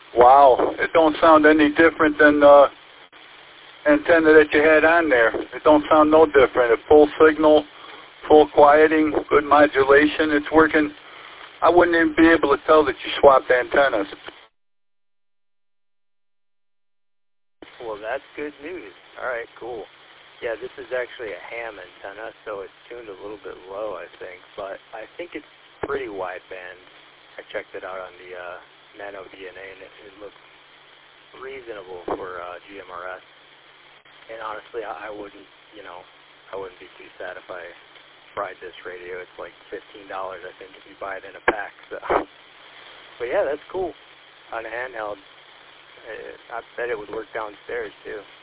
Wow, it don't sound any different than the antenna that you had on there. It don't sound no different. A full signal, full quieting, good modulation. It's working. I wouldn't even be able to tell that you swapped antennas. Well, that's good news. All right, cool. Yeah, this is actually a ham antenna, so it's tuned a little bit low, I think, but I think it's pretty wideband. I checked it out on the Nano DNA, and it looks reasonable for GMRS. And honestly, I wouldn't, I wouldn't be too sad if I fried this radio. It's like $15, I think, if you buy it in a pack. So, but yeah, that's cool. On a handheld, I bet it would work downstairs too.